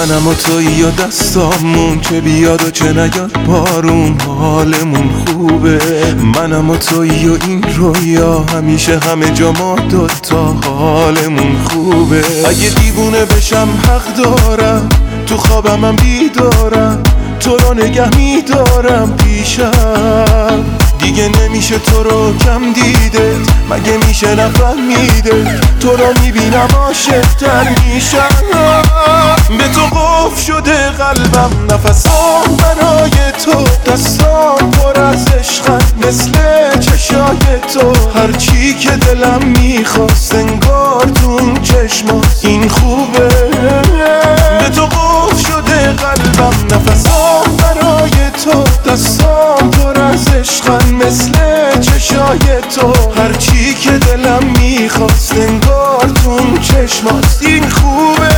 منم و تویی و دستامون چه بیاد و چه نیاد بارون حالمون خوبه. منم و تویی و این رویا همیشه همه جا ما دوتا حالمون خوبه. اگه دیوونه بشم حق دارم تو خوابم بیدارم تو رو نگه میدارم پیشم. دیگه نمیشه تو رو کم دیده مگه میشه نفهمیده تو رو میبینم عاشق‌تر میشم. به تو قفل شده قلبم نفسام برای تو دستام پر از عشقن مثل چشای تو. هرچی که دلم میخواست انگار تو اون چشمات این خوبه. به تو قفل شده قلبم نفسام برای تو دستام پر از عشقن مثل چشای تو. هرچی که دلم میخواست انگار تو اون چشمات این خوبه.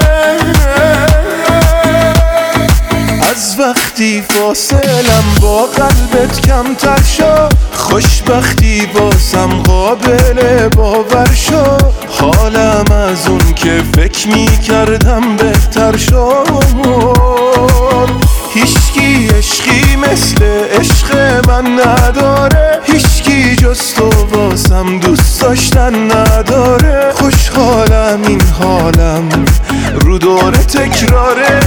از وقتی فاصلم با قلبت کمتر شد خوشبختی واسم قابل باور شد. حالم از اون که فکر میکردم بهتر شد. هیچکی عشقی مثل عشق من نداره هیچکی جز تو واسم دوست داشتن نداره. خوشحالم این حالم رو دور تکراره.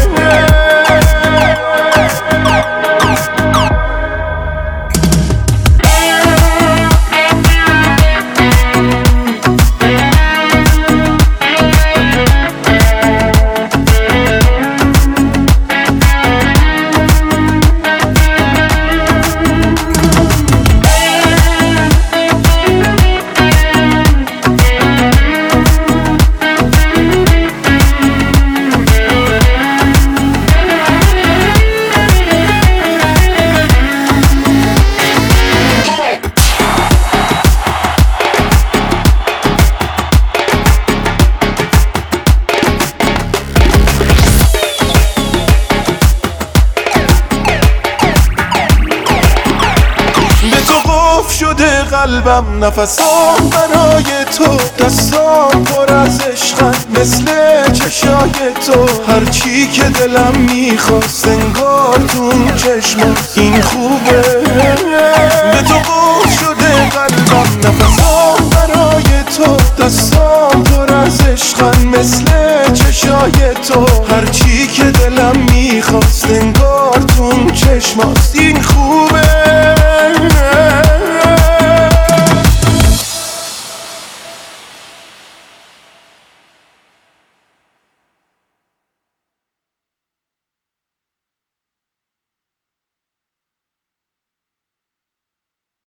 شده قلبم نفسام برای تو دستام پر از عشقن مثل چشای تو. هرچی که دلم میخواست انگار تو اون چشمات این خوبه. به تو قفل شده قلبم نفسام برای تو دستام پر از عشقن مثل چشای تو. هرچی که دلم میخواست انگار تو اون چشمات